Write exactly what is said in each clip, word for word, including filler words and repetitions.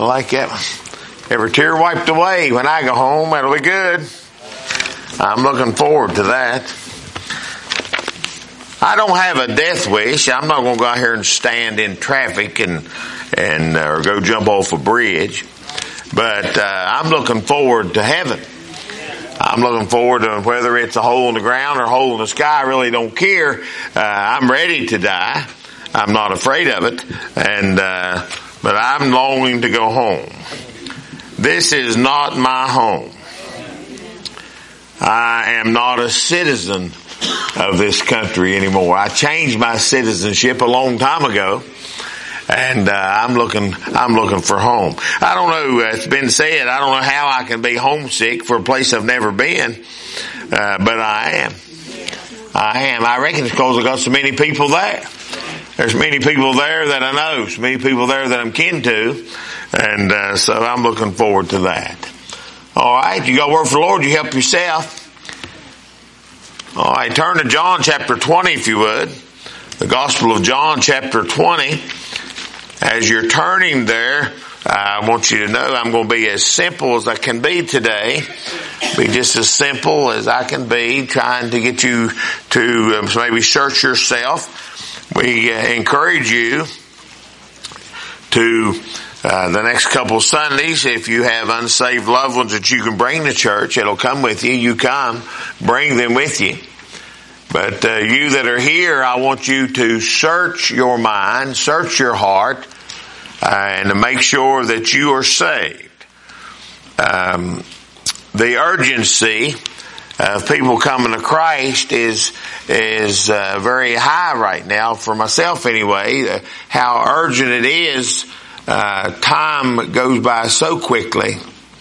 like that. Every tear wiped away when I go home. That'll be good. I'm looking forward to that. I don't have a death wish. I'm not going to go out here and stand in traffic and and uh, or go jump off a bridge. But uh, I'm looking forward to heaven. I'm looking forward to whether it's a hole in the ground or a hole in the sky. I really don't care. Uh, I'm ready to die. I'm not afraid of it. And uh, but I'm longing to go home. This is not my home. I am not a citizen of this country anymore. I changed my citizenship a long time ago. And uh, I'm looking, I'm looking for home. I don't know. It's been said. I don't know how I can be homesick for a place I've never been, uh, but I am. I am. I reckon it's because I got so many people there. There's many people there that I know. So many people there that I'm kin to, and uh, so I'm looking forward to that. All right, you got to work for the Lord. You help yourself. All right, turn to John chapter twenty, if you would. The Gospel of John chapter twenty. As you're turning there, I want you to know I'm going to be as simple as I can be today. Be just as simple as I can be, trying to get you to uh, maybe search yourself. We uh, encourage you to uh, the next couple of Sundays, if you have unsaved loved ones that you can bring to church, it'll come with you. You come, bring them with you. But uh, you that are here, I want you to search your mind, search your heart, uh, and to make sure that you are saved. Um, the urgency of people coming to Christ is is uh, very high right now, for myself anyway. Uh, how urgent it is. Uh, time goes by so quickly,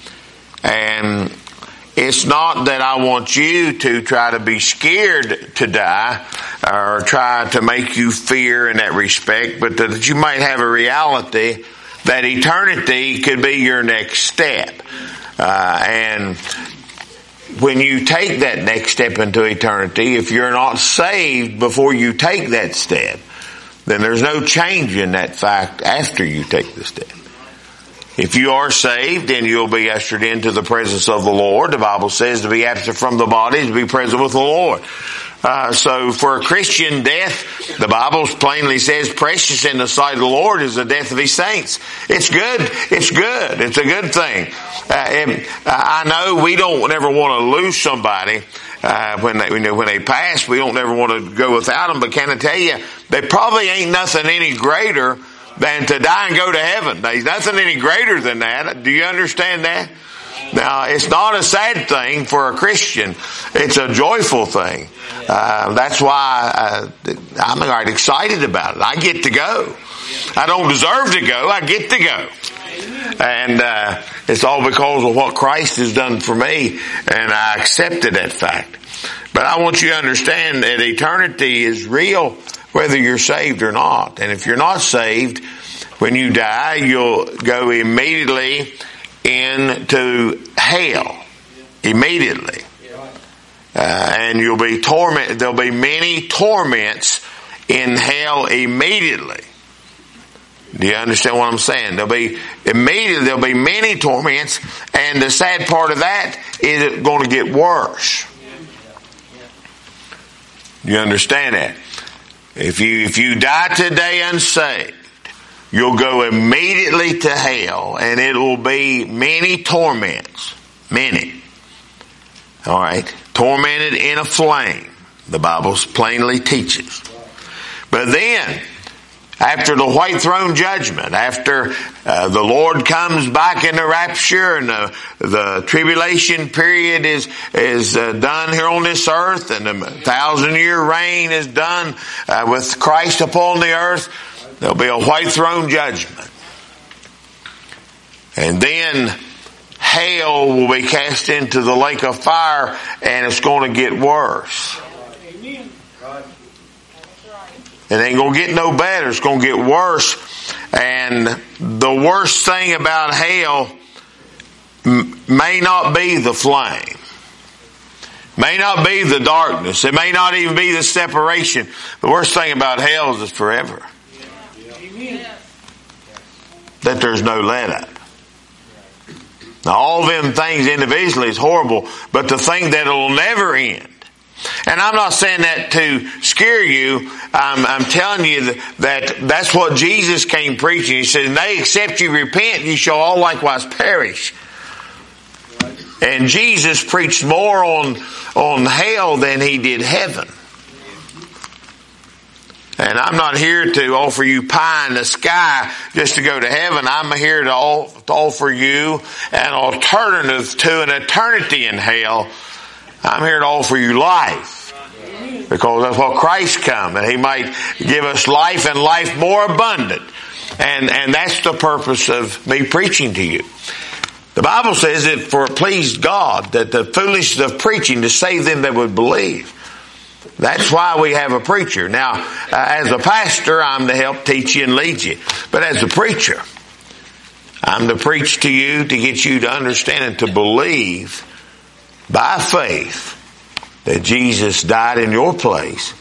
and it's not that I want you to try to be scared to die or try to make you fear in that respect, but that you might have a reality that eternity could be your next step. Uh, and when you take that next step into eternity, if you're not saved before you take that step, then there's no change in that fact after you take the step. If you are saved, then you'll be ushered into the presence of the Lord. The Bible says to be absent from the body, to be present with the Lord. Uh, so for a Christian, death, the Bible plainly says, precious in the sight of the Lord is the death of His saints. It's good. It's good. It's a good thing. Uh, and I know we don't ever want to lose somebody uh, when they when they pass. We don't ever want to go without them. But can I tell you, there probably ain't nothing any greater than to die and go to heaven. There's nothing any greater than that. Do you understand that? Now, it's not a sad thing for a Christian. It's a joyful thing. Uh, that's why uh, I'm right excited about it. I get to go. I don't deserve to go. I get to go. And uh, it's all because of what Christ has done for me, and I accepted that fact. But I want you to understand that eternity is real, whether you're saved or not. And if you're not saved, when you die, you'll go immediately into hell. Immediately. Uh, and you'll be tormented. There'll be many torments in hell immediately. Do you understand what I'm saying? There'll be immediately, there'll be many torments, and the sad part of that is it's going to get worse. Do you understand that? If you, if you die today unsaved, you'll go immediately to hell, and it will be many torments. Many. Alright? Tormented in a flame. The Bible plainly teaches. But then, after the white throne judgment, after uh, the Lord comes back in the rapture and the, the tribulation period is is uh, done here on this earth, and the thousand year reign is done uh, with Christ upon the earth, there'll be a white throne judgment. And then hell will be cast into the lake of fire, and it's going to get worse. Amen. It ain't going to get no better. It's going to get worse. And the worst thing about hell m- may not be the flame. May not be the darkness. It may not even be the separation. The worst thing about hell is it's forever. That there's no let up. Now, all them things individually is horrible, but to think that it'll never end. And I'm not saying that to scare you. I'm, I'm telling you that, that that's what Jesus came preaching. He said, "Nay, except you repent, you shall all likewise perish." And Jesus preached more on, on hell than he did heaven. And I'm not here to offer you pie in the sky just to go to heaven. I'm here to offer you an alternative to an eternity in hell. I'm here to offer you life. Because that's what Christ come, that he might give us life and life more abundant. And, and that's the purpose of me preaching to you. The Bible says that for it pleased God that the foolishness of preaching to save them that would believe. That's why we have a preacher. Now, uh, as a pastor, I'm to help teach you and lead you. But as a preacher, I'm to preach to you to get you to understand and to believe by faith that Jesus died in your place,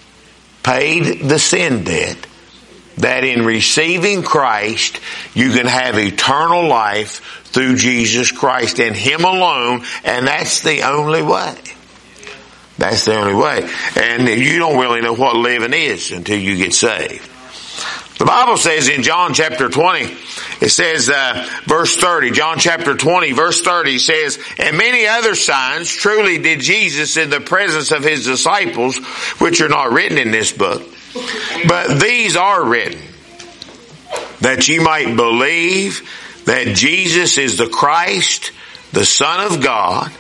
paid the sin debt, that in receiving Christ, you can have eternal life through Jesus Christ and Him alone, and that's the only way. That's the only way. And you don't really know what living is until you get saved. The Bible says in John chapter twenty, it says, uh, verse thirty, John chapter twenty, verse thirty says, "And many other signs truly did Jesus in the presence of His disciples, which are not written in this book. But these are written, that ye might believe that Jesus is the Christ, the Son of God,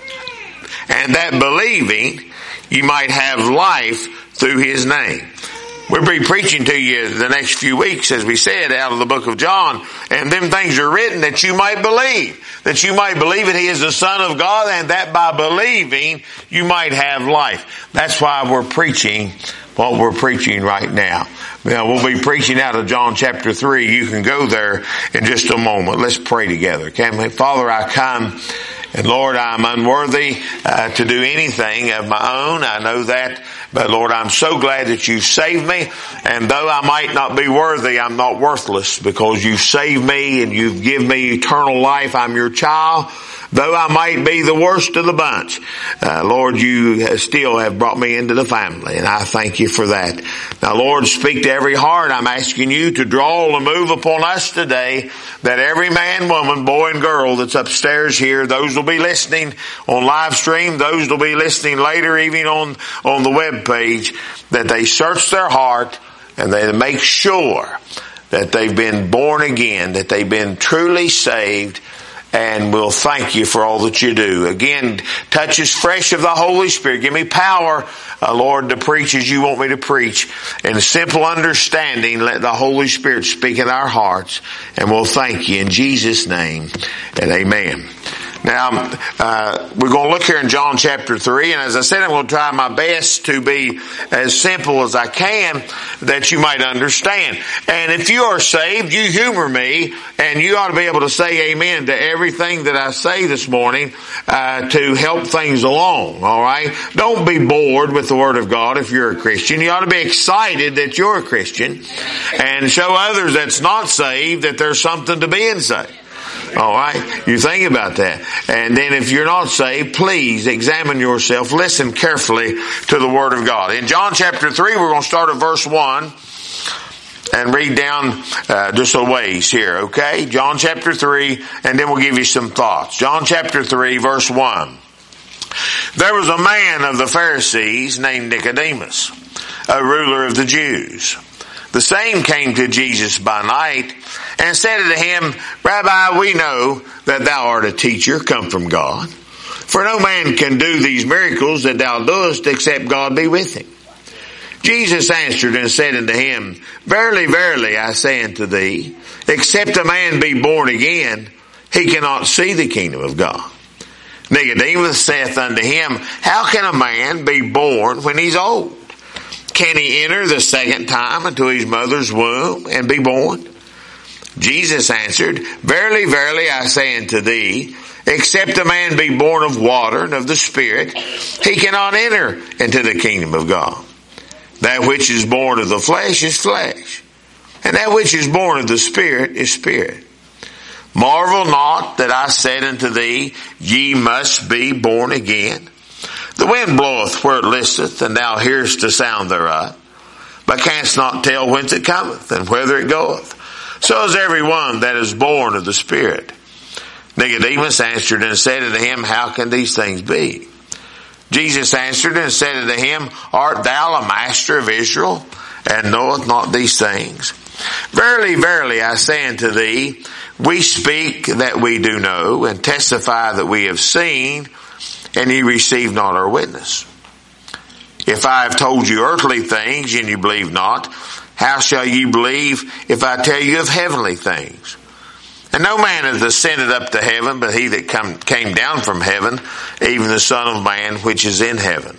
and that believing you might have life through His name." We'll be preaching to you the next few weeks, as we said, out of the book of John. And them things are written that you might believe. That you might believe that He is the Son of God, and that by believing you might have life. That's why we're preaching what we're preaching right now. Now, we'll be preaching out of John chapter three. You can go there in just a moment. Let's pray together, can we? Father, I come, and Lord, I'm unworthy uh, to do anything of my own. I know that. But Lord, I'm so glad that you saved me. And though I might not be worthy, I'm not worthless, because you saved me and you've given me eternal life. I'm your child. Though I might be the worst of the bunch, uh, Lord, you still have brought me into the family, and I thank you for that. Now, Lord, speak to every heart. I'm asking you to draw and move upon us today, that every man, woman, boy, and girl that's upstairs here, those will be listening on live stream, those will be listening later, even on, on the web page, that they search their heart and they make sure that they've been born again, that they've been truly saved. And we'll thank you for all that you do. Again, touch us fresh of the Holy Spirit. Give me power, uh, Lord, to preach as you want me to preach. In simple understanding, let the Holy Spirit speak in our hearts. And we'll thank you in Jesus' name. And amen. Now, uh, we're going to look here in John chapter three, and as I said, I'm going to try my best to be as simple as I can that you might understand. And if you are saved, you humor me, and you ought to be able to say amen to everything that I say this morning uh, to help things along, all right? Don't be bored with the Word of God if you're a Christian. You ought to be excited that you're a Christian and show others that's not saved that there's something to being saved. All right, you think about that. And then if you're not saved, please examine yourself. Listen carefully to the Word of God. In John chapter three, we're going to start at verse one and read down uh, just a ways here, okay? John chapter three, and then we'll give you some thoughts. John chapter three, verse one. "There was a man of the Pharisees named Nicodemus, a ruler of the Jews. The same came to Jesus by night and said unto him, Rabbi, we know that thou art a teacher come from God. For no man can do these miracles that thou doest except God be with him. Jesus answered and said unto him, Verily, verily, I say unto thee, except a man be born again, he cannot see the kingdom of God. Nicodemus saith unto him, How can a man be born when he's old? Can he enter the second time into his mother's womb and be born? Jesus answered, Verily, verily, I say unto thee, except a man be born of water and of the Spirit, he cannot enter into the kingdom of God. That which is born of the flesh is flesh, and that which is born of the Spirit is spirit. Marvel not that I said unto thee, ye must be born again. The wind bloweth where it listeth, and thou hearest the sound thereof, but canst not tell whence it cometh, and whither it goeth. So is every one that is born of the Spirit. Nicodemus answered and said unto him, How can these things be? Jesus answered and said unto him, Art thou a master of Israel, and knoweth not these things? Verily, verily, I say unto thee, we speak that we do know, and testify that we have seen, and ye receive not our witness. If I have told you earthly things, and you believe not, how shall ye believe if I tell you of heavenly things? And no man hath ascended up to heaven, but he that come, came down from heaven, even the Son of Man which is in heaven.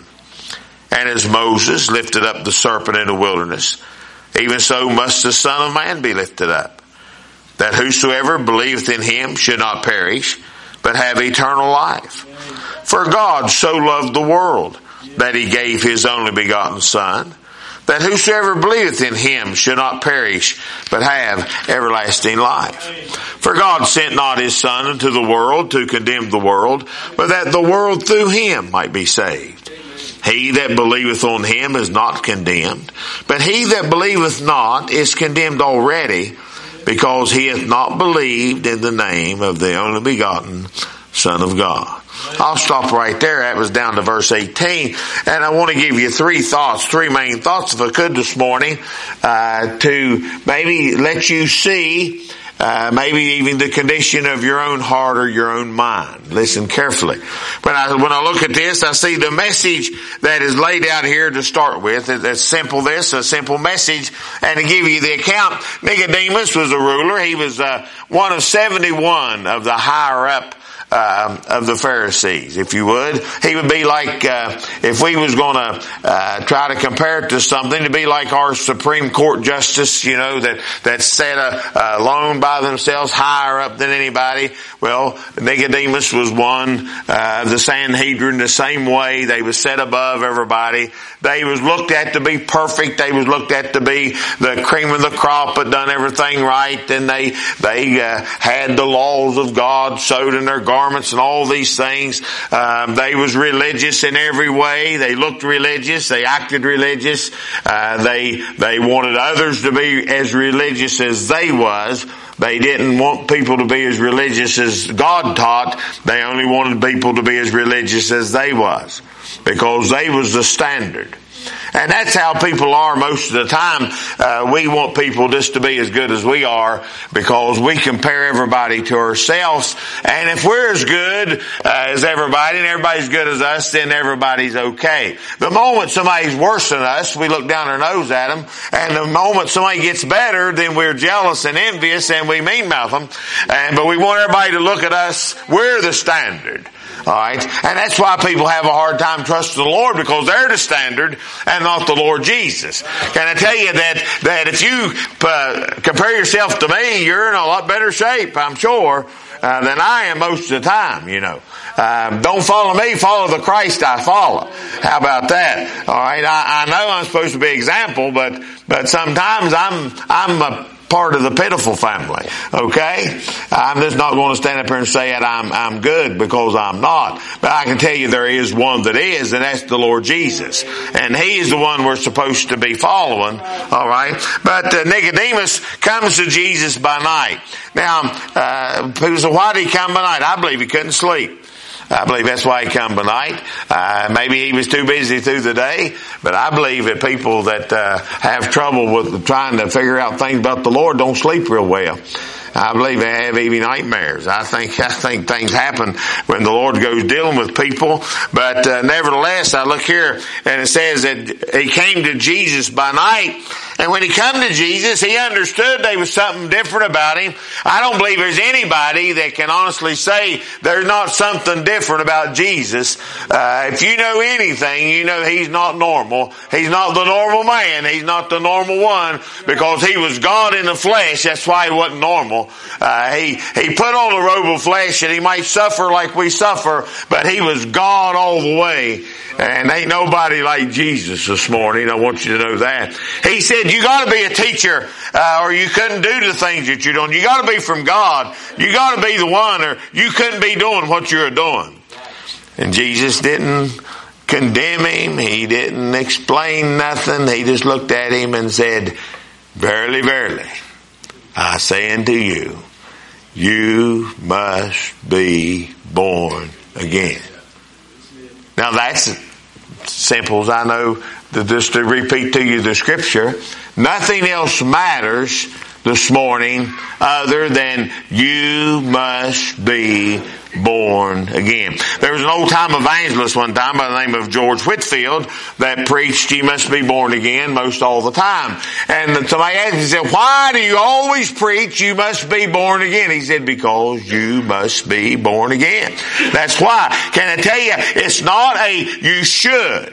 And as Moses lifted up the serpent in the wilderness, even so must the Son of Man be lifted up, that whosoever believeth in him should not perish, but have eternal life. For God so loved the world, that he gave his only begotten Son, that whosoever believeth in him should not perish, but have everlasting life. For God sent not his Son into the world to condemn the world, but that the world through him might be saved. He that believeth on him is not condemned, but he that believeth not is condemned already, because he hath not believed in the name of the only begotten Son of God. I'll stop right there. That was down to verse eighteen. And I want to give you three thoughts, three main thoughts, if I could, this morning, uh, to maybe let you see Uh, maybe even the condition of your own heart or your own mind. Listen carefully. When I, when I look at this, I see the message that is laid out here to start with. It's simple this, a simple message. And to give you the account, Nicodemus was a ruler. He was uh, one of seventy-one of the higher up Uh, of the Pharisees, if you would. He would be like, uh, if we was going to uh, try to compare it to something, it'd be like our Supreme Court justice, you know, that that sat uh, alone by themselves, higher up than anybody. Well, Nicodemus was one uh, the Sanhedrin, the same way. They was set above everybody. They was looked at to be perfect. They was looked at to be the cream of the crop, but done everything right. And they they uh, had the laws of God sewed in their garments. Garments and all these things. Um, they was religious in every way. They looked religious. They acted religious. Uh, they they wanted others to be as religious as they was. They didn't want people to be as religious as God taught. They only wanted people to be as religious as they was, because they was the standard. And that's how people are most of the time. Uh, we want people just to be as good as we are, because we compare everybody to ourselves. And if we're as good uh, as everybody, and everybody's good as us, then everybody's okay. The moment somebody's worse than us, we look down our nose at them. And the moment somebody gets better, then we're jealous and envious, and we mean mouth them. And, but we want everybody to look at us. We're the standard. Alright? And that's why people have a hard time trusting the Lord, because they're the standard and not the Lord Jesus. Can I tell you that, that if you uh, compare yourself to me, you're in a lot better shape, I'm sure, uh, than I am most of the time, you know. Um, don't follow me, follow the Christ I follow. How about that? Alright? I, I know I'm supposed to be example, but, but sometimes I'm, I'm a part of the pitiful family. Okay? I'm just not going to stand up here and say that I'm, I'm good, because I'm not. But I can tell you there is one that is, and that's the Lord Jesus. And He is the one we're supposed to be following. Alright? But uh, Nicodemus comes to Jesus by night. Now, uh, people say, why did he come by night? I believe he couldn't sleep. I believe that's why he come by night. Uh, maybe he was too busy through the day, but I believe that people that uh, have trouble with trying to figure out things about the Lord don't sleep real well. I believe they have even nightmares. I think I think things happen when the Lord goes dealing with people. But uh, nevertheless, I look here and it says that he came to Jesus by night. And when he come to Jesus, he understood there was something different about him. I don't believe there's anybody that can honestly say there's not something different about Jesus. Uh, if you know anything, you know he's not normal. He's not the normal man. He's not the normal one, because he was God in the flesh. That's why he wasn't normal. normal. Uh, he, he put on a robe of flesh and he might suffer like we suffer, but he was God all the way. And ain't nobody like Jesus this morning. I want you to know that. He said, you gotta be a teacher, uh, or you couldn't do the things that you're doing. You gotta be from God. You gotta be the one, or you couldn't be doing what you're doing. And Jesus didn't condemn him. He didn't explain nothing. He just looked at him and said, verily, verily, I say unto you, you must be born again. Now that's simple as I know, that just to repeat to you the scripture. Nothing else matters this morning other than you must be born again. There was an old time evangelist one time by the name of George Whitfield that preached you must be born again most all the time. And somebody asked him, he said, why do you always preach you must be born again? He said, because you must be born again. That's why. Can I tell you, it's not a you should.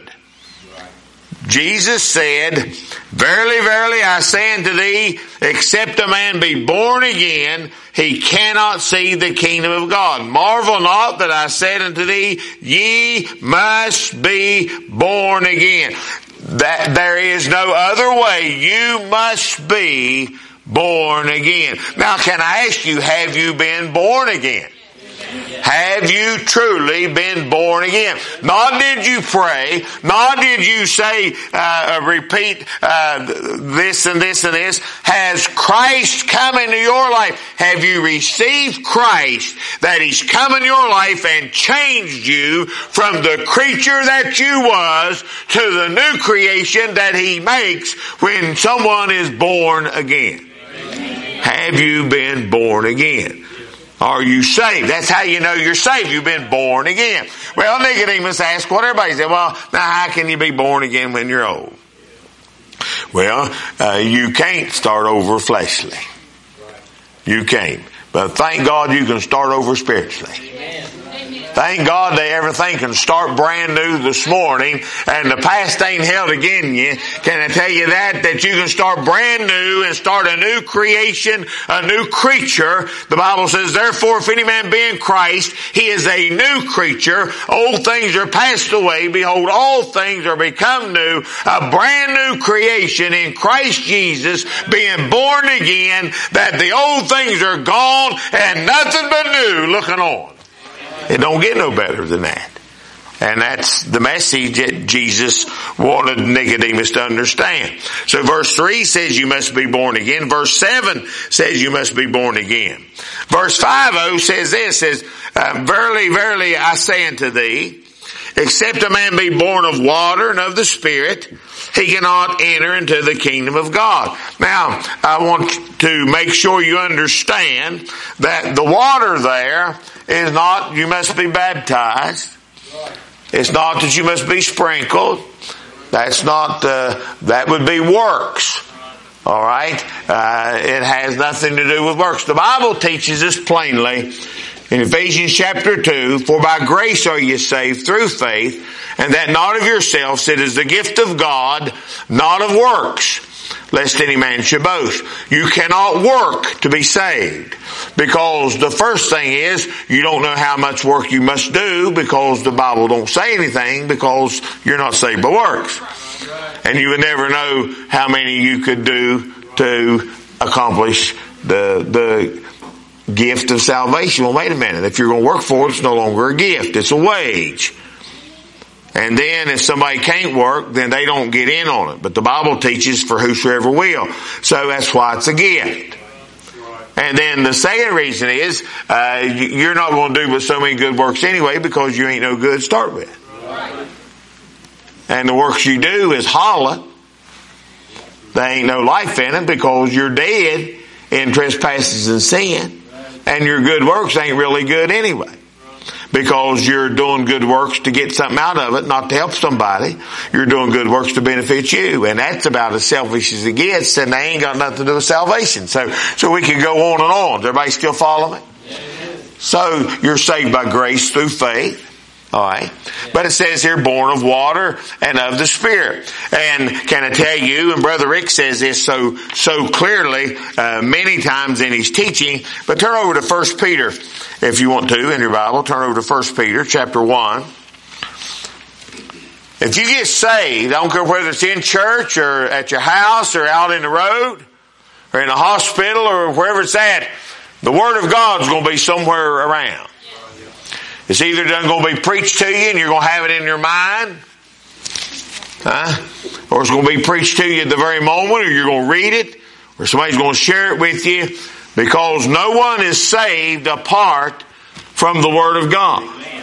Jesus said, verily, verily, I say unto thee, except a man be born again, he cannot see the kingdom of God. Marvel not that I said unto thee, ye must be born again. That there is no other way. You must be born again. Now, can I ask you, have you been born again? Have you truly been born again? Not did you pray, not did you say, uh, repeat uh, this and this and this. Has Christ come into your life? Have you received Christ, that He's come in your life and changed you from the creature that you was to the new creation that He makes when someone is born again? Have you been born again? Are you saved? That's how you know you're saved. You've been born again. Well, Nicodemus asked what everybody said. Well, now how can you be born again when you're old? Well, uh, you can't start over fleshly. You can't. But thank God you can start over spiritually. Thank God that everything can start brand new this morning and the past ain't held again you. Can I tell you that? That you can start brand new and start a new creation, a new creature. The Bible says, therefore, if any man be in Christ, he is a new creature. Old things are passed away. Behold, all things are become new. A brand new creation in Christ Jesus, being born again, that the old things are gone and nothing but new looking on. It don't get no better than that. And that's the message that Jesus wanted Nicodemus to understand. So verse three says you must be born again. Verse seven says you must be born again. Verse five oh says this, says, uh, verily, verily, I say unto thee, except a man be born of water and of the Spirit, he cannot enter into the kingdom of God. Now, I want to make sure you understand that the water there is not you must be baptized. It's not that you must be sprinkled. That's not, uh, that would be works. All right? Uh, it has nothing to do with works. The Bible teaches us plainly in Ephesians chapter two, for by grace are you saved through faith, and that not of yourselves, it is the gift of God, not of works, lest any man should boast. You cannot work to be saved, because the first thing is you don't know how much work you must do, because the Bible don't say anything, because you're not saved by works. And you would never know how many you could do to accomplish the the gift of salvation. Well, wait a minute. If you're going to work for it, it's no longer a gift. It's a wage. And then if somebody can't work, then they don't get in on it. But the Bible teaches for whosoever will. So that's why it's a gift. And then the second reason is, uh, you're not going to do but so many good works anyway, because you ain't no good to start with. And the works you do is hollow. There ain't no life in it, because you're dead in trespasses and sin. And your good works ain't really good anyway. Because you're doing good works to get something out of it, not to help somebody. You're doing good works to benefit you. And that's about as selfish as it gets, and they ain't got nothing to do with salvation. So, so we can go on and on. Does everybody still follow me? So, you're saved by grace through faith. Alright? But it says here, born of water and of the Spirit. And can I tell you, and Brother Rick says this so, so clearly, uh, many times in his teaching, but turn over to First Peter, if you want to, in your Bible. Turn over to First Peter, chapter one. If you get saved, I don't care whether it's in church or at your house or out in the road or in a hospital or wherever it's at, the Word of God's going to be somewhere around. It's either going to be preached to you and you're going to have it in your mind, huh? Or it's going to be preached to you at the very moment, or you're going to read it, or somebody's going to share it with you, because no one is saved apart from the Word of God.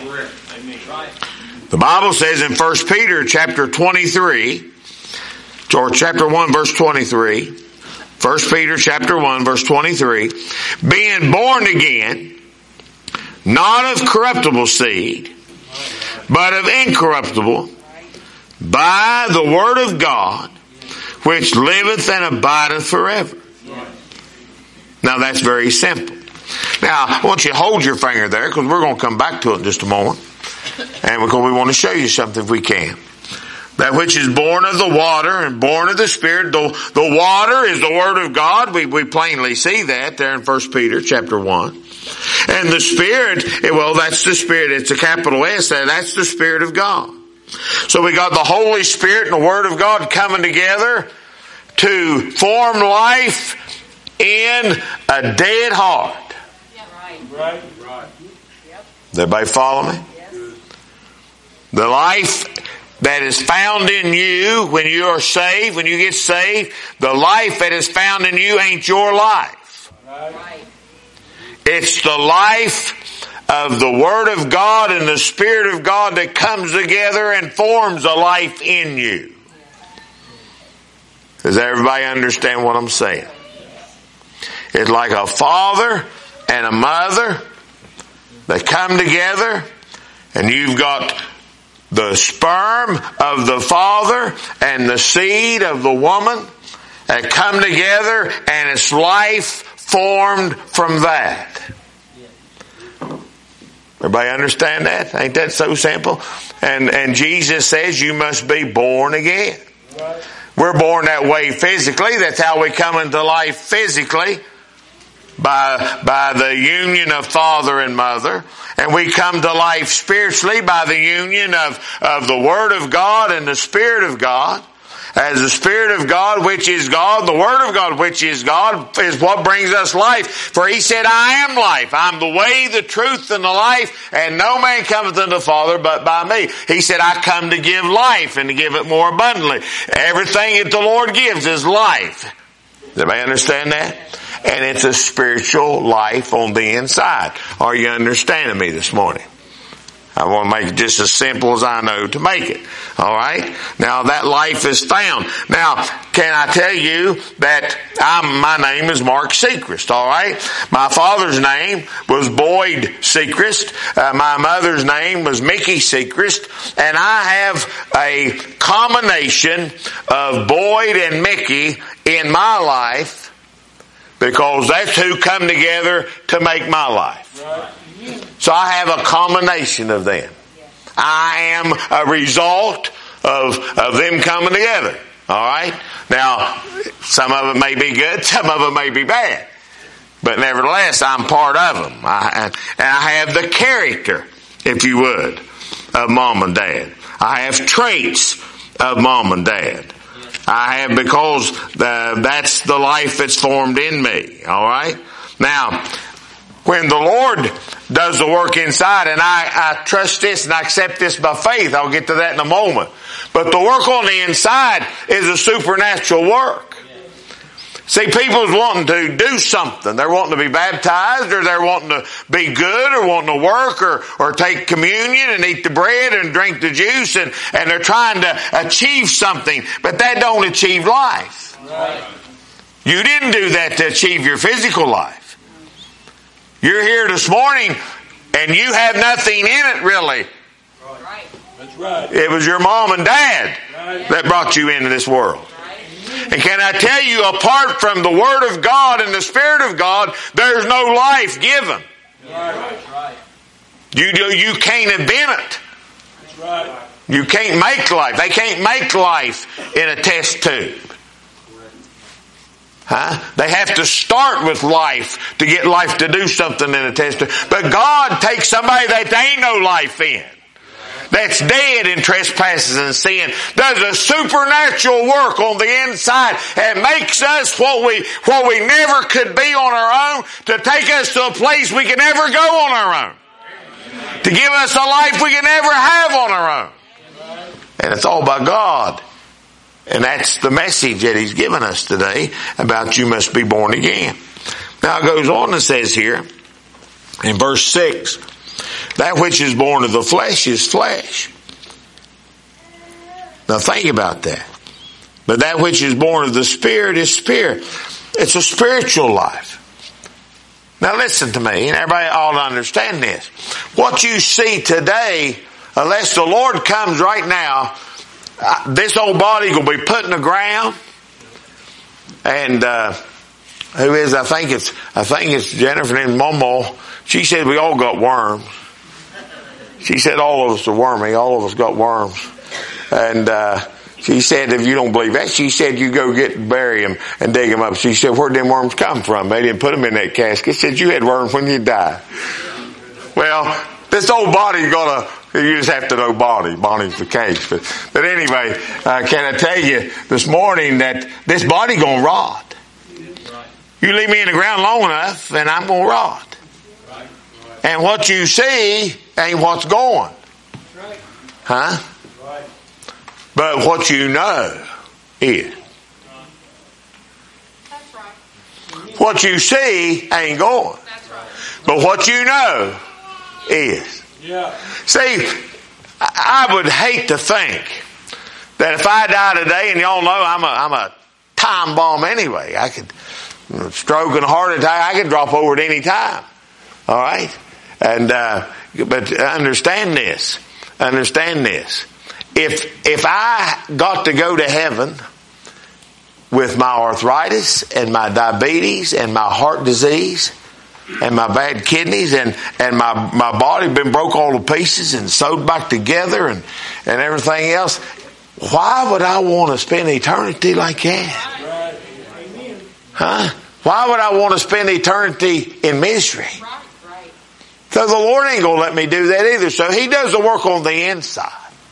The Bible says in First Peter chapter twenty-three, or chapter one verse twenty-three, First Peter chapter one verse twenty-three, being born again, not of corruptible seed, but of incorruptible, by the Word of God, which liveth and abideth forever. Now that's very simple. Now I want you to hold your finger there, because we're going to come back to it in just a moment. And because we want to show you something if we can. That which is born of the water and born of the Spirit. The, the water is the Word of God. We, we plainly see that there in First Peter chapter one. And the Spirit, well, that's the Spirit. It's a capital S there. That's the Spirit of God. So we got the Holy Spirit and the Word of God coming together to form life in a dead heart. Yeah, right. Right, right. Yep. Does everybody follow me? Yes. The life that is found in you when you are saved, when you get saved, the life that is found in you ain't your life. Right. It's the life of the Word of God and the Spirit of God that comes together and forms a life in you. Does everybody understand what I'm saying? It's like a father and a mother that come together, and you've got the sperm of the father and the seed of the woman that come together, and it's life formed from that. Everybody understand that? Ain't that so simple? And and Jesus says you must be born again. We're born that way physically. That's how we come into life physically. By, by the union of father and mother. And we come to life spiritually by the union of, of the Word of God and the Spirit of God. As the Spirit of God, which is God, the Word of God, which is God, is what brings us life. For He said, I am life. I'm the way, the truth, and the life, and no man cometh unto the Father but by me. He said, I come to give life and to give it more abundantly. Everything that the Lord gives is life. Does everybody understand that? And it's a spiritual life on the inside. Are you understanding me this morning? I want to make it just as simple as I know to make it. Alright? Now that life is found. Now, can I tell you that I'm, my name is Mark Sechrist, alright? My father's name was Boyd Sechrist. Uh, my mother's name was Mickey Sechrist. And I have a combination of Boyd and Mickey in my life, because that's who come together to make my life. So I have a combination of them. I am a result of, of them coming together. Alright? Now, some of it may be good, some of it may be bad. But nevertheless, I'm part of them. I, and I have the character, if you would, of mom and dad. I have traits of mom and dad. I have, because the, that's the life that's formed in me. Alright? Now, when the Lord does the work inside, and I, I trust this and I accept this by faith, I'll get to that in a moment. But the work on the inside is a supernatural work. See, people's wanting to do something. They're wanting to be baptized, or they're wanting to be good, or wanting to work, or, or take communion and eat the bread and drink the juice, and, and they're trying to achieve something. But that don't achieve life. Right. You didn't do that to achieve your physical life. You're here this morning, and you have nothing in it, really. Right. That's right. It was your mom and dad Right. that brought you into this world. And can I tell you, apart from the Word of God and the Spirit of God, there's no life given. Right. Right. You do, you can't invent it. Right. You can't make life. They can't make life in a test tube. Huh? They have to start with life to get life to do something in a test tube. But God takes somebody that there ain't no life in, that's dead in trespasses and sin, does a supernatural work on the inside and makes us what we what we never could be on our own, to take us to a place we can never go on our own, to give us a life we can never have on our own. And it's all by God. And that's the message that He's given us today about you must be born again. Now it goes on and says here in verse six, that which is born of the flesh is flesh. Now think about that. But that which is born of the Spirit is spirit. It's a spiritual life. Now listen to me, and everybody ought to understand this. What you see today, unless the Lord comes right now, uh, this old body will be put in the ground. And uh, who is? I think it's I think it's Jennifer and Momo. She said we all got worms. She said all of us are wormy. All of us got worms. And uh, she said, if you don't believe that, she said you go get and bury them and dig them up. She said, where'd them worms come from? They didn't put them in that casket. She said, you had worms when you died. Well, this old body's got to, you just have to know body. Bonnie's the case. But, but anyway, uh, can I tell you this morning that this body going to rot. You leave me in the ground long enough and I'm going to rot. And what you see ain't what's going. Huh? But what you know is. That's right. What you see ain't going. That's right. But what you know is. Yeah. See, I would hate to think that if I die today, and y'all know I'm a, I'm a time bomb anyway. I could, you know, stroke and a heart attack, I could drop over at any time. All right? And, uh, but understand this. Understand this. If, if I got to go to heaven with my arthritis and my diabetes and my heart disease and my bad kidneys and, and my, my body been broke all to pieces and sewed back together and, and everything else, why would I want to spend eternity like that? Huh? Why would I want to spend eternity in misery? Because the Lord ain't going to let me do that either. So He does the work on the inside.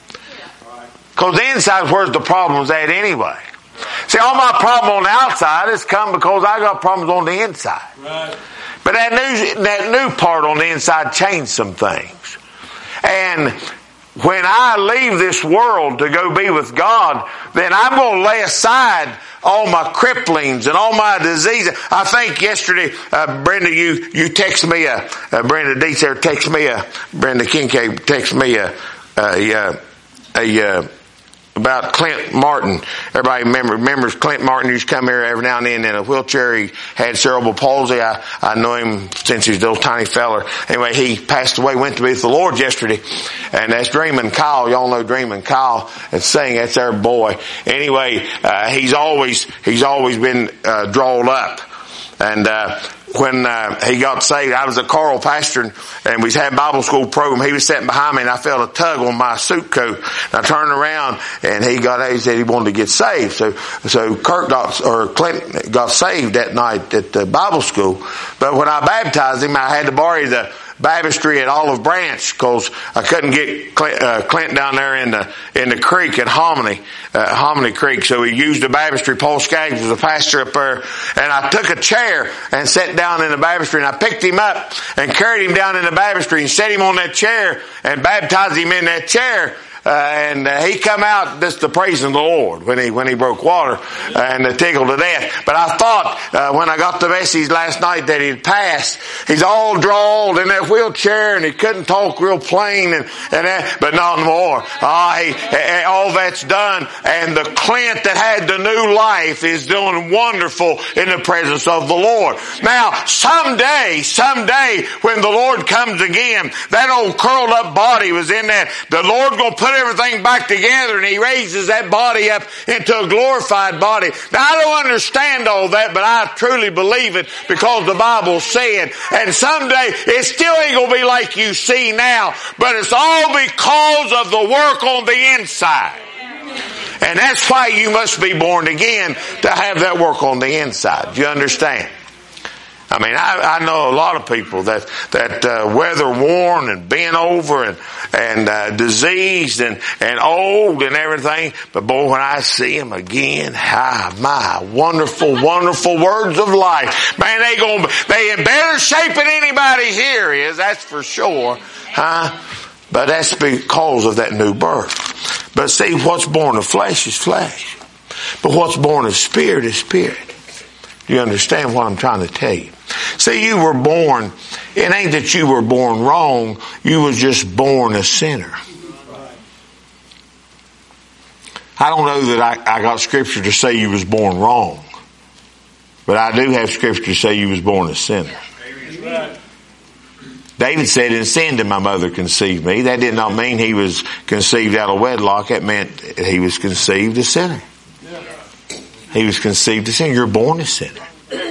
Because the inside is where the problem's at anyway. See, all my problem on the outside has come because I got problems on the inside. Right. But that new, that new part on the inside changed some things. And when I leave this world to go be with God, then I'm going to lay aside all my cripplings and all my diseases. I think yesterday, uh, Brenda, you, you text me a, uh, Brenda Dietz there text me a, Brenda Kincaid text me a, a, a, a, uh, about Clint Martin. Everybody remember, remembers Clint Martin used to come here every now and then in a wheelchair. He had cerebral palsy. I, I know him since he was a little tiny fella. Anyway, he passed away, went to be with the Lord yesterday. And that's Dreamin' Kyle. Y'all know Dreamin' Kyle and sing. That's our boy. Anyway, uh, he's always, he's always been, uh, drawled up. And, uh, when uh, he got saved, I was a choral pastor, and, and we had Bible school program. He was sitting behind me, and I felt a tug on my suit coat. And I turned around, and he got he said he wanted to get saved. So, so Kirk got or Clint got saved that night at the Bible school. But when I baptized him, I had to borrow the baptistry at Olive Branch because I couldn't get Clint, uh, Clint down there in the in the creek at Hominy, uh, Hominy Creek. So he used the baptistry. Paul Skaggs was a pastor up there, and I took a chair and sat down in the baptistry, and I picked him up and carried him down in the baptistry and set him on that chair and baptized him in that chair. Uh, and uh, he come out just to praising the Lord when he when he broke water and uh, tickled to death. But I thought uh, when I got the message last night that he'd passed, he's all drawled in that wheelchair and he couldn't talk real plain and and that, but not more. Ah, uh, he, uh, all that's done, and the Clint that had the new life is doing wonderful in the presence of the Lord. Now, someday, someday when the Lord comes again, that old curled up body was in that. The Lord gonna put put everything back together and He raises that body up into a glorified body. Now I don't understand all that, but I truly believe it because the Bible's saying. And someday it still ain't going to be like you see now, but it's all because of the work on the inside. And that's why you must be born again, to have that work on the inside. Do you understand? I mean, I, I know a lot of people that that uh, weather worn and bent over and and uh, diseased and and old and everything. But boy, when I see them again, ah, my wonderful, wonderful words of life, man, they going they in better shape than anybody here is. That's for sure, huh? But that's because of that new birth. But see, what's born of flesh is flesh, but what's born of spirit is spirit. You understand what I'm trying to tell you? See, you were born, it ain't that you were born wrong, you was just born a sinner. I don't know that I, I got scripture to say you was born wrong, but I do have scripture to say you was born a sinner. David said, in sin did my mother conceive me. That did not mean he was conceived out of wedlock. That meant he was conceived a sinner. He was conceived a sinner. You're born a sinner.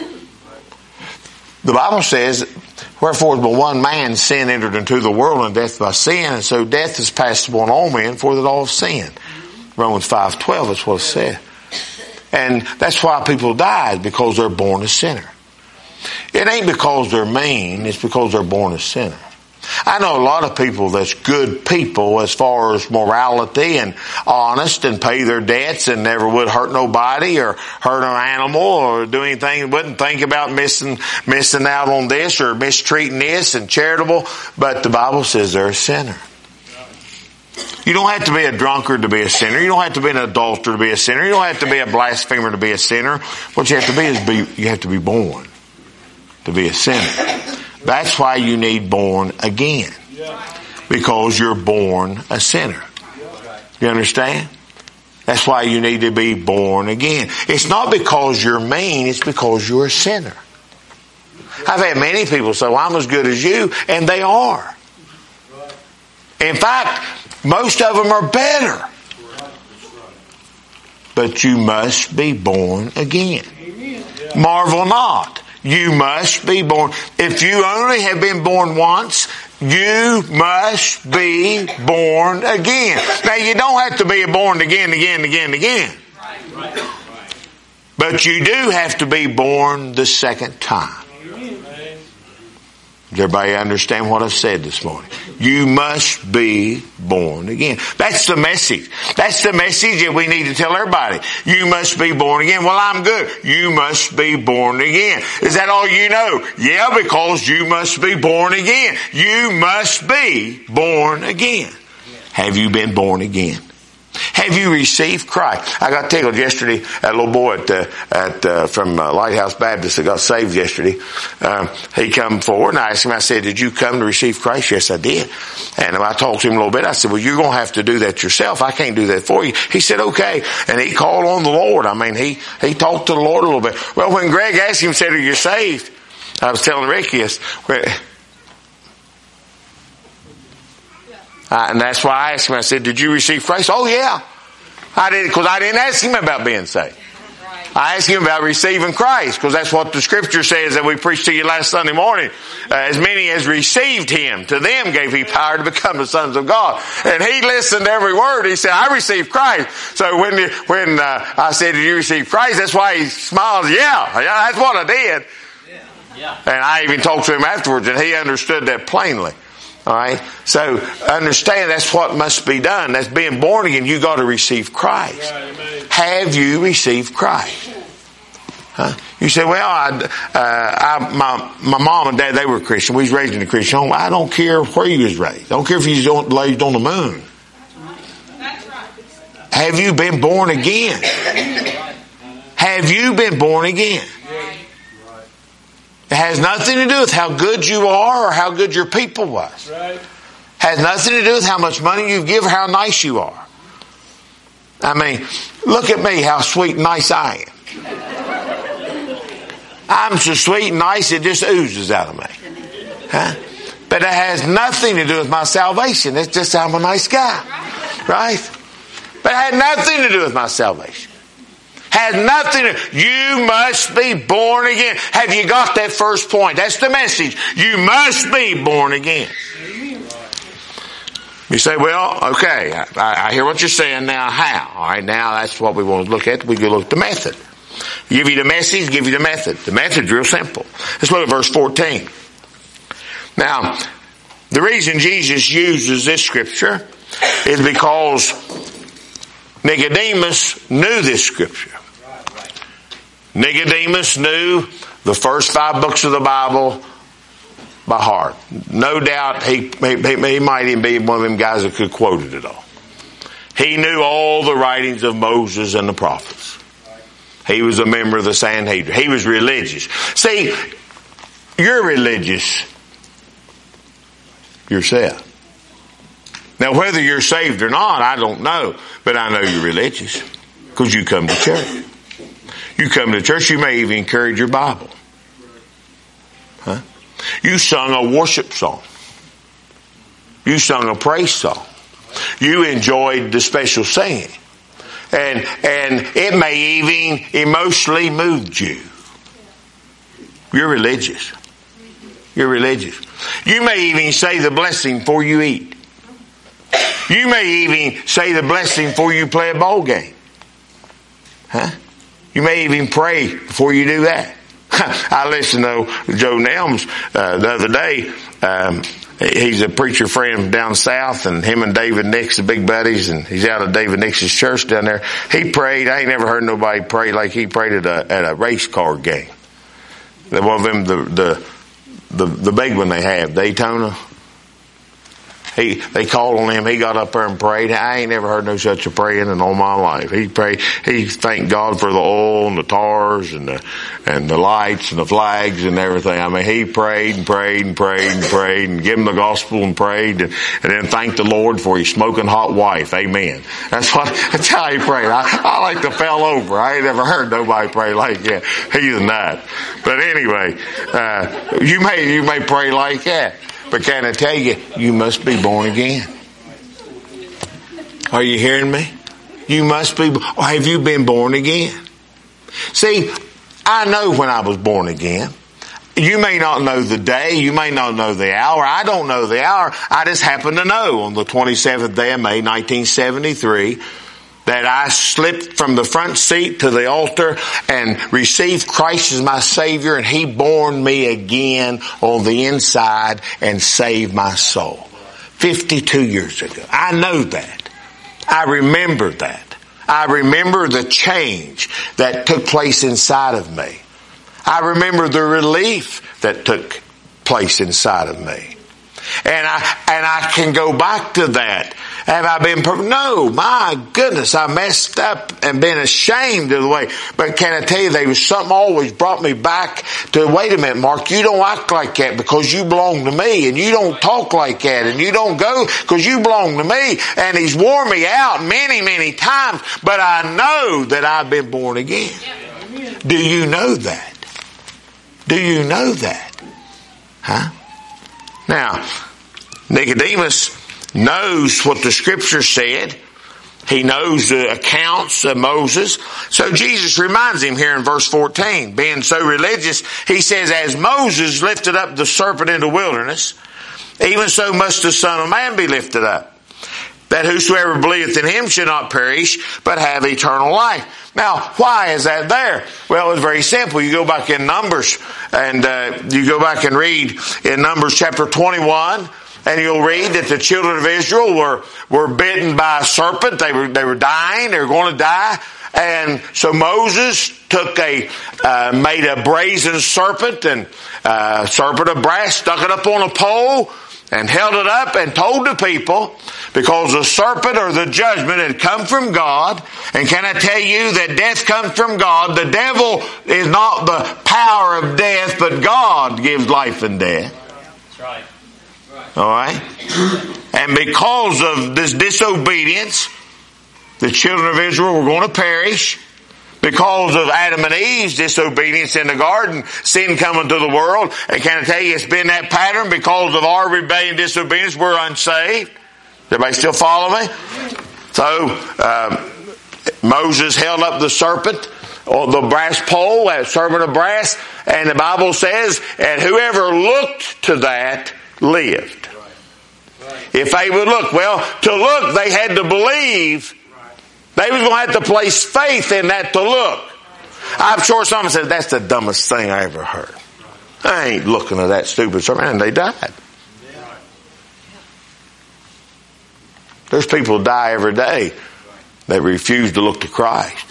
The Bible says, wherefore but one man sin entered into the world, and death by sin, and so death is passed upon all men, for that all have sinned. Romans five twelve, that's what it said. And that's why people die, because they're born a sinner. It ain't because they're mean, it's because they're born a sinner. I know a lot of people that's good people as far as morality and honest and pay their debts and never would hurt nobody or hurt an animal or do anything, wouldn't think about missing missing out on this or mistreating this and charitable, but the Bible says they're a sinner. You don't have to be a drunkard to be a sinner. You don't have to be an adulterer to be a sinner. You don't have to be a blasphemer to be a sinner. What you have to be is be, you have to be born to be a sinner. That's why you need born again. Because you're born a sinner. You understand? That's why you need to be born again. It's not because you're mean, it's because you're a sinner. I've had many people say, well, I'm as good as you, and they are. In fact, most of them are better. But you must be born again. Marvel not. You must be born. If you only have been born once, you must be born again. Now, you don't have to be born again, again, again, again. But you do have to be born the second time. Does everybody understand what I've said this morning? You must be born again. That's the message. That's the message that we need to tell everybody. You must be born again. Well, I'm good. You must be born again. Is that all you know? Yeah, because you must be born again. You must be born again. Have you been born again? Have you received Christ? I got tickled yesterday. A little boy at, uh, at uh, from uh, Lighthouse Baptist that got saved yesterday. Um, he come forward and I asked him. I said, "Did you come to receive Christ?" "Yes, I did." And I talked to him a little bit. I said, "Well, you're going to have to do that yourself. I can't do that for you." He said, "Okay." And he called on the Lord. I mean, he he talked to the Lord a little bit. Well, when Greg asked him, said, "Are you saved?" I was telling Rick, yes. Uh, and that's why I asked him. I said, "Did you receive Christ?" "Oh, yeah." I did, because I didn't ask him about being saved. I asked him about receiving Christ, because that's what the scripture says that we preached to you last Sunday morning. Uh, as many as received him, to them gave he power to become the sons of God. And he listened to every word. He said, "I received Christ." So when when uh, I said, "Did you receive Christ?" that's why he smiled. Yeah, yeah, that's what I did. Yeah. And I even talked to him afterwards, and he understood that plainly. All right. So understand that's what must be done. That's being born again. You got to receive Christ. Right, have you received Christ? Huh? You say, "Well, I, uh, I, my my mom and dad, they were Christian. We was raised in a Christian home." I don't care where you was raised. I don't care if you was raised on the moon. That's right. Have you been born again? Have you been born again? It has nothing to do with how good you are or how good your people was. Right. Has nothing to do with how much money you give or how nice you are. I mean, look at me, how sweet and nice I am. I'm so sweet and nice it just oozes out of me. Huh? But it has nothing to do with my salvation. It's just I'm a nice guy. Right? But it had nothing to do with my salvation. Has nothing to, you must be born again. Have you got that first point? That's the message. You must be born again. You say, well, okay, I, I hear what you're saying now. How? All right, now that's what we want to look at. We can look at the method. Give you the message, give you the method. The method's real simple. Let's look at verse fourteen. Now, the reason Jesus uses this scripture is because Nicodemus knew this scripture. Nicodemus knew the first five books of the Bible by heart. No doubt he, he, he might even be one of them guys that could quote it at all. He knew all the writings of Moses and the prophets. He was a member of the Sanhedrin. He was religious. See, you're religious yourself. Now, whether you're saved or not, I don't know. But I know you're religious because you come to church. You come to church, you may even encourage your Bible. Huh? You sung a worship song. You sung a praise song. You enjoyed the special singing. And, and it may even emotionally moved you. You're religious. You're religious. You may even say the blessing before you eat. You may even say the blessing before you play a ball game. Huh? You may even pray before you do that. I listened to Joe Nelms uh, the other day. Um, he's a preacher friend down south, and him and David Nix are big buddies, and he's out of David Nix's church down there. He prayed. I ain't never heard nobody pray like he prayed at a, at a race car game. One of them, the, the, the, the big one they have, Daytona. He, they called on him. He got up there and prayed. I ain't never heard no such a praying in all my life. He prayed. He thanked God for the oil and the tars and the, and the lights and the flags and everything. I mean, he prayed and prayed and prayed and prayed and gave him the gospel and prayed and, and then thanked the Lord for his smoking hot wife. Amen. That's what, that's how he prayed. I, I like to fell over. I ain't never heard nobody pray like that. He's not. But anyway, uh, you may, you may pray like that. But can I tell you, you must be born again. Are you hearing me? You must be, or have you been born again? See, I know when I was born again. You may not know the day, you may not know the hour. I don't know the hour. I just happen to know on the twenty-seventh day of May, nineteen seventy-three, that I slipped from the front seat to the altar and received Christ as my Savior, and He born me again on the inside and saved my soul. fifty-two years ago. I know that. I remember that. I remember the change that took place inside of me. I remember the relief that took place inside of me. And I, and I can go back to that. Have I been perfect? No, my goodness, I messed up and been ashamed of the way. But can I tell you, there was something always brought me back to, wait a minute, Mark, you don't act like that because you belong to me, and you don't talk like that, and you don't go because you belong to me. And He's worn me out many, many times, but I know that I've been born again. Do you know that? Do you know that? Huh? Now, Nicodemus knows what the Scripture said. He knows the accounts of Moses. So Jesus reminds him here in verse fourteen, being so religious, he says, as Moses lifted up the serpent in the wilderness, even so must the Son of Man be lifted up, that whosoever believeth in Him should not perish, but have eternal life. Now, why is that there? Well, it's very simple. You go back in Numbers, and uh, you go back and read in Numbers chapter twenty-one, and you'll read that the children of Israel were, were bitten by a serpent. They were, they were dying. They were going to die. And so Moses took a, uh, made a brazen serpent and a serpent of brass, stuck it up on a pole and held it up and told the people, because the serpent or the judgment had come from God. And can I tell you that death comes from God? The devil is not the power of death, but God gives life and death. That's right. All right? And because of this disobedience, the children of Israel were going to perish. Because of Adam and Eve's disobedience in the garden, sin coming to the world. And can I tell you, it's been that pattern. Because of our rebellion and disobedience, we're unsaved. Everybody still follow me? So uh, Moses held up the serpent on the brass pole, that serpent of brass, and the Bible says, and whoever looked to that lived. If they would look, well, to look they had to believe. They was going to have to place faith in that to look. I'm sure someone said, that's the dumbest thing I ever heard. I ain't looking at that stupid serpent. And they died. There's people who die every day that refuse to look to Christ.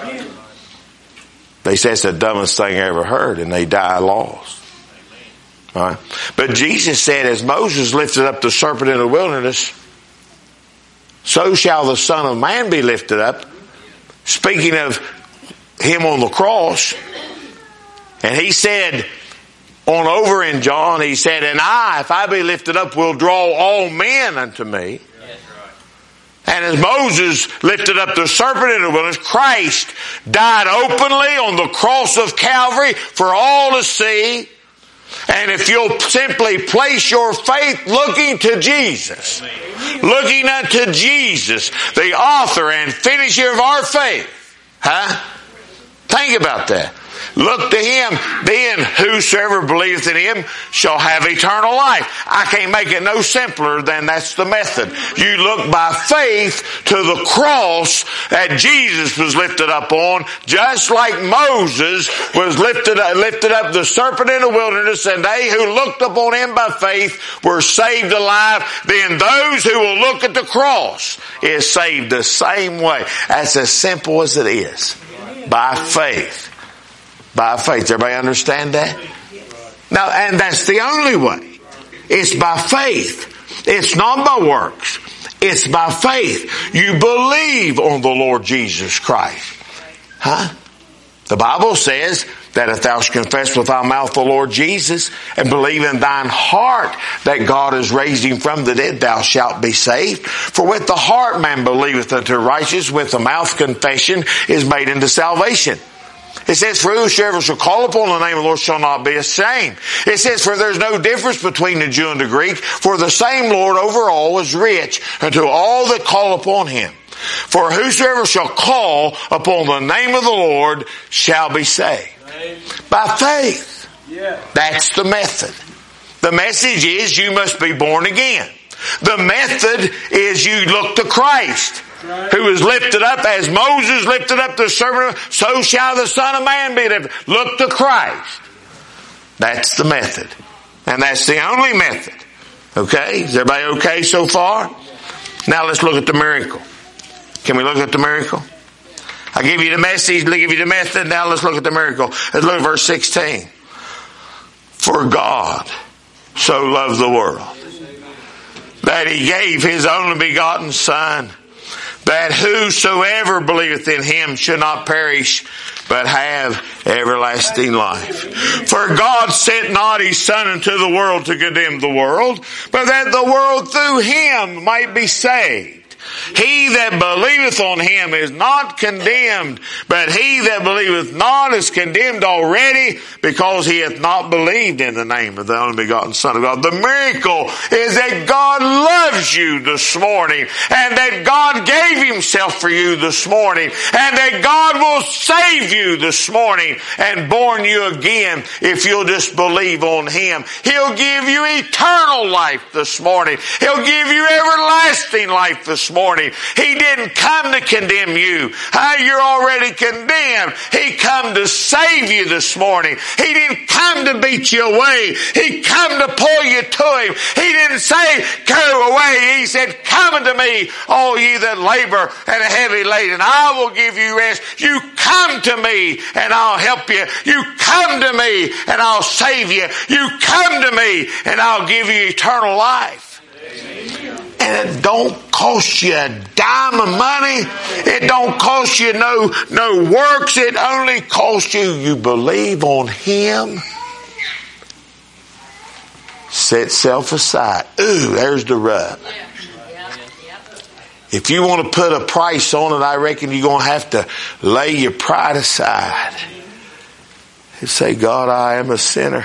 They say it's the dumbest thing I ever heard, and they die lost. All right? But Jesus said, as Moses lifted up the serpent in the wilderness, so shall the Son of Man be lifted up. Speaking of him on the cross. And he said, on over in John, he said, and I, if I be lifted up, will draw all men unto me. And as Moses lifted up the serpent in the wilderness, Christ died openly on the cross of Calvary for all to see. And if you'll simply place your faith looking to Jesus, looking unto Jesus, the author and finisher of our faith, huh? Think about that. Look to Him, then whosoever believeth in Him shall have eternal life. I can't make it no simpler than that's the method. You look by faith to the cross that Jesus was lifted up on, just like Moses was lifted up, lifted up the serpent in the wilderness, and they who looked upon Him by faith were saved alive. Then those who will look at the cross is saved the same way. That's as simple as it is. By faith. By faith. Does everybody understand that? Now, and that's the only way. It's by faith. It's not by works. It's by faith. You believe on the Lord Jesus Christ. Huh? The Bible says that if thou shalt confess with thy mouth the Lord Jesus and believe in thine heart that God is raised him from the dead, thou shalt be saved. For with the heart man believeth unto righteousness, with the mouth confession is made unto salvation. It says, for whosoever shall call upon the name of the Lord shall not be ashamed. It says, for there's no difference between the Jew and the Greek, for the same Lord over all is rich unto all that call upon Him. For whosoever shall call upon the name of the Lord shall be saved. By faith. That's the method. The message is you must be born again. The method is you look to Christ, who was lifted up as Moses lifted up the serpent, so shall the Son of Man be lifted. Look to Christ. That's the method. And that's the only method. Okay? Is everybody okay so far? Now let's look at the miracle. Can we look at the miracle? I give you the message, I give you the method, now let's look at the miracle. Let's look at verse sixteen. For God so loved the world that He gave His only begotten Son, that whosoever believeth in Him should not perish, but have everlasting life. For God sent not His Son into the world to condemn the world, but that the world through Him might be saved. He that believeth on Him is not condemned, but he that believeth not is condemned already, because he hath not believed in the name of the only begotten Son of God. The miracle is that God loves you this morning, and that God gave Himself for you this morning, and that God will save you this morning and born you again if you'll just believe on Him. He'll give you eternal life this morning. He'll give you everlasting life this morning. He didn't come to condemn you. Uh, you're already condemned. He come to save you this morning. He didn't come to beat you away. He come to pull you to Him. He didn't say, go away. He said, come unto me, all ye that labor and are heavy laden. I will give you rest. You come to me and I'll help you. You come to me and I'll save you. You come to me and I'll give you eternal life. And it don't cost you a dime of money. It don't cost you no, no works. It only costs you, you believe on Him. Set self aside. Ooh, there's the rub. If you want to put a price on it, I reckon you're going to have to lay your pride aside and say, God, I am a sinner.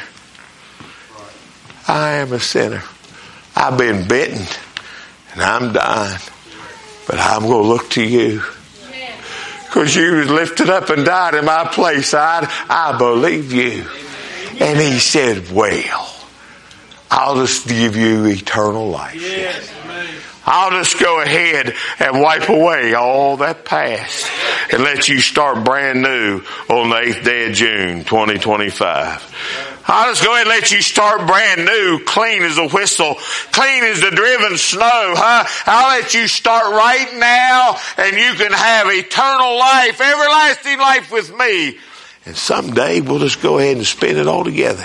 I am a sinner. I've been bitten and I'm dying. But I'm going to look to you. Because you was lifted up and died in my place. I, I believe you. And he said, well, I'll just give you eternal life. I'll just go ahead and wipe away all that past and let you start brand new on the eighth day of June, twenty twenty-five. I'll just go ahead and let you start brand new, clean as a whistle, clean as the driven snow. Huh? I'll let you start right now, and you can have eternal life, everlasting life with me. And someday we'll just go ahead and spend it all together.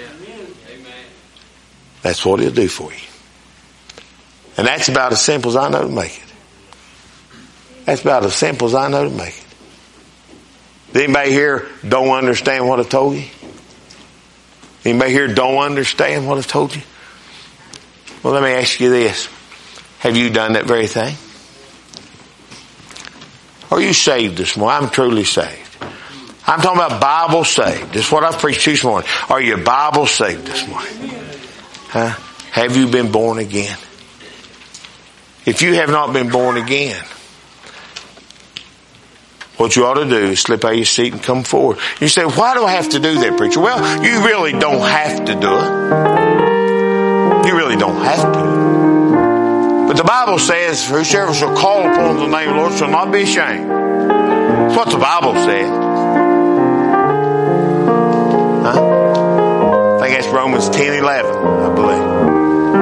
That's what he'll do for you. And that's about as simple as I know to make it. That's about as simple as I know to make it. Does anybody here don't understand what I told you? Anybody here don't understand what I told you? Well, let me ask you this. Have you done that very thing? Are you saved this morning? I'm truly saved. I'm talking about Bible saved. That's what I've preached this morning. Are you Bible saved this morning? Huh? Have you been born again? If you have not been born again, what you ought to do is slip out of your seat and come forward. You say, why do I have to do that, preacher? Well, you really don't have to do it. You really don't have to. But the Bible says, whosoever shall call upon the name of the Lord shall not be ashamed. That's what the Bible says. Huh? I think that's Romans ten eleven, I believe.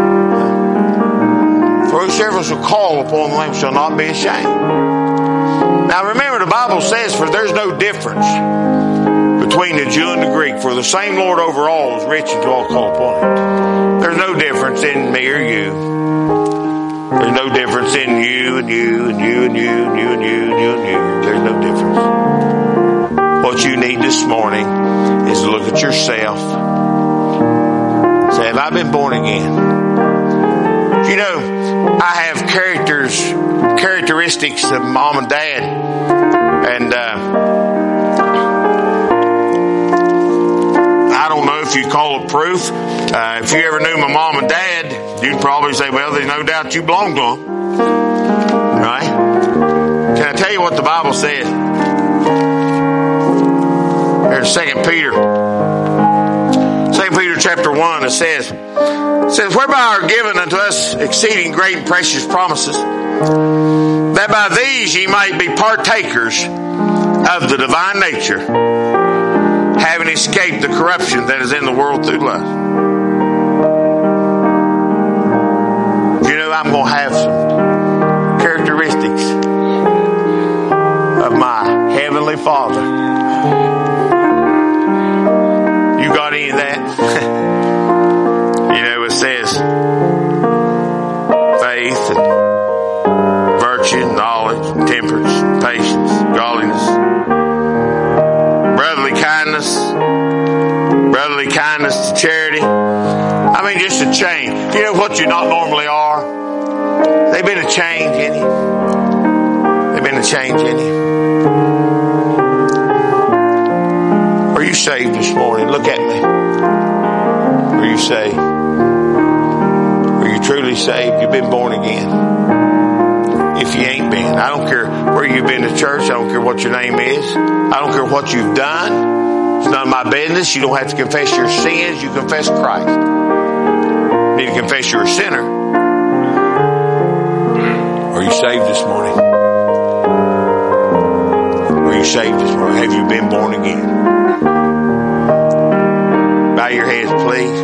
For whosoever shall call upon the name shall not be ashamed. Now remember, the Bible says, for there's no difference between the Jew and the Greek, for the same Lord over all is rich and to all call upon him. There's no difference in me or you. There's no difference in you and you and you and you and you and you and you and you. There's no difference. What you need this morning is to look at yourself. Say, have I been born again? You know, I have characters, characteristics of mom and dad. And uh, I don't know if you call it proof. Uh, if you ever knew my mom and dad, you'd probably say, well, there's no doubt you belong to them. Right? Can I tell you what the Bible says? There's Second Peter. Second Peter chapter one, it says, it says, whereby are given unto us exceeding great and precious promises, that by these ye might be partakers of the divine nature, having escaped the corruption that is in the world through lust. You know, I'm going to have some characteristics of my Heavenly Father. You got any of that? You know, it says faith and virtue, knowledge, temperance, patience, godliness, brotherly kindness, brotherly kindness to charity. I mean, just a change. You know what you not normally are? They've been a change in you. They've been a change in you. Are you saved this morning? Look at me. Are you saved? Are you truly saved? You've been born again. If you ain't been, I don't care where you've been to church. I don't care what your name is. I don't care what you've done. It's none of my business. You don't have to confess your sins. You confess Christ. You need to confess you're a sinner. Are you saved this morning? Are you saved this morning? Have you been born again? Bow your heads, please.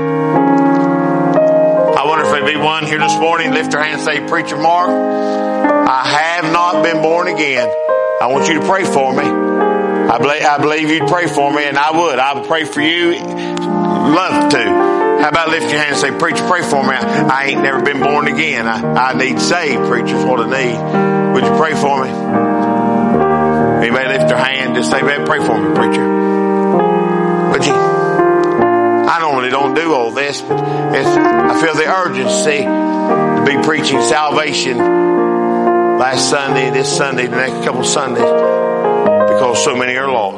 I wonder if there'd be one here this morning. Lift your hand and say, Preacher Mark, I have not been born again. I want you to pray for me. I believe, I believe you'd pray for me, and I would. I would pray for you. Love to. How about lift your hand and say, Preacher, pray for me. I, I ain't never been born again. I, I need saved, preacher, is what I need. Would you pray for me? Anybody lift their hand? Just say, pray for me, preacher. Would you? I normally don't do all this, but it's, I feel the urgency to be preaching salvation last Sunday, this Sunday, the next couple of Sundays, because so many are lost.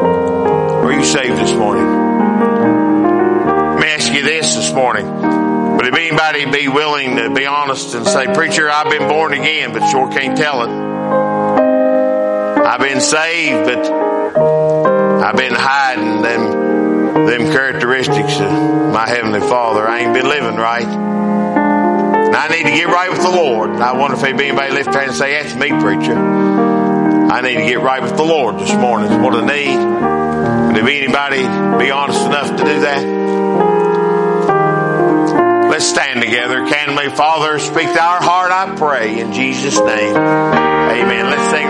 Are you saved this morning? Let me ask you this this morning. But if anybody be willing to be honest and say, preacher, I've been born again, but sure can't tell it. I've been saved, but I've been hiding them, them characteristics of my Heavenly Father. I ain't been living right. And I need to get right with the Lord. And I wonder if anybody lift their hand and say, that's me, preacher. I need to get right with the Lord this morning. It's what I need. And if anybody be honest enough to do that, let's stand together. Can we, Father, speak to our heart, I pray, in Jesus' name. Amen. Let's sing.